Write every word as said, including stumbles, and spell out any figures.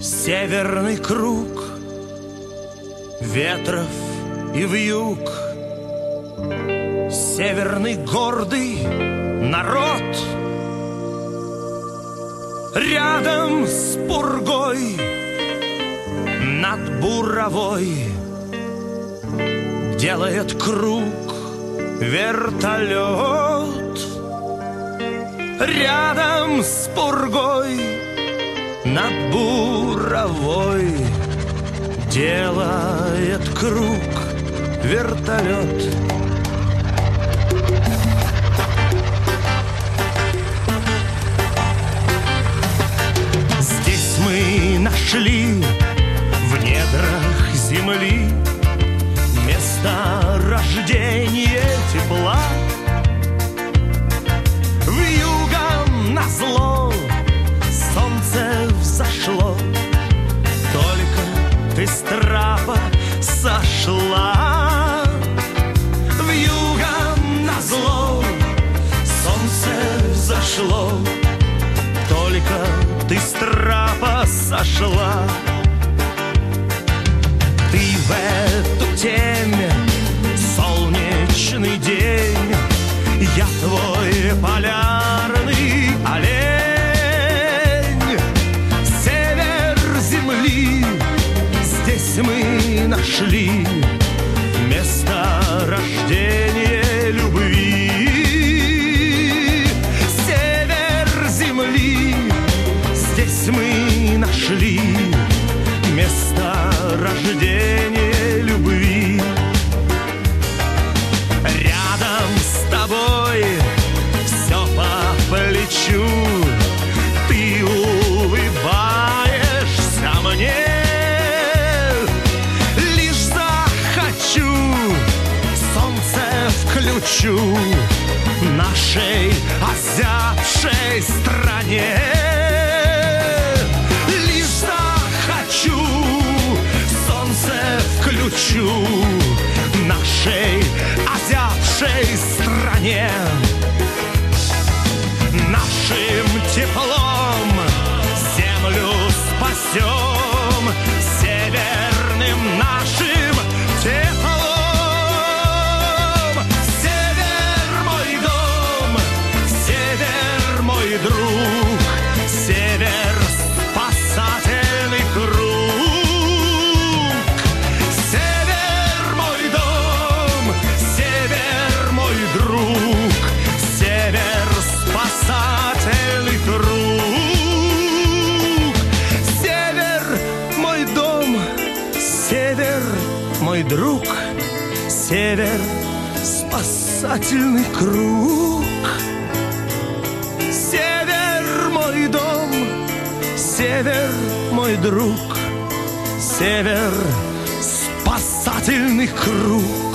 Северный круг ветров и вьюг, северный гордый народ. Рядом с пургой над буровой делает круг вертолет. Рядом с пургой над буровой делает круг вертолет. Здесь мы нашли в недрах земли место рождения тепла. Вьюгам назло солнце взошло, только ты с трапа сошла. Вьюгам назло солнце взошло, только ты с трапа сошла. Ты в эту темь, солнечный день, я твой полярный олень. Север земли, здесь мы нашли место рождения любви. Север земли, здесь мы нашли место рождения любви. Рядом с тобой все по плечу, ты улыбаешься мне. Лишь захочу, солнце включу нашей озябшей стране. Лишь захочу, солнце включу нашей озябшей стране. Нашим теплом землю спасем, северным нашим теплом. Север мой дом, север мой друг, север спасательный круг. Север мой дом, север мой друг, север спасательный круг. Север мой дом, север мой друг, север спасательный круг. Север мой дом, север мой друг, север спасательный круг.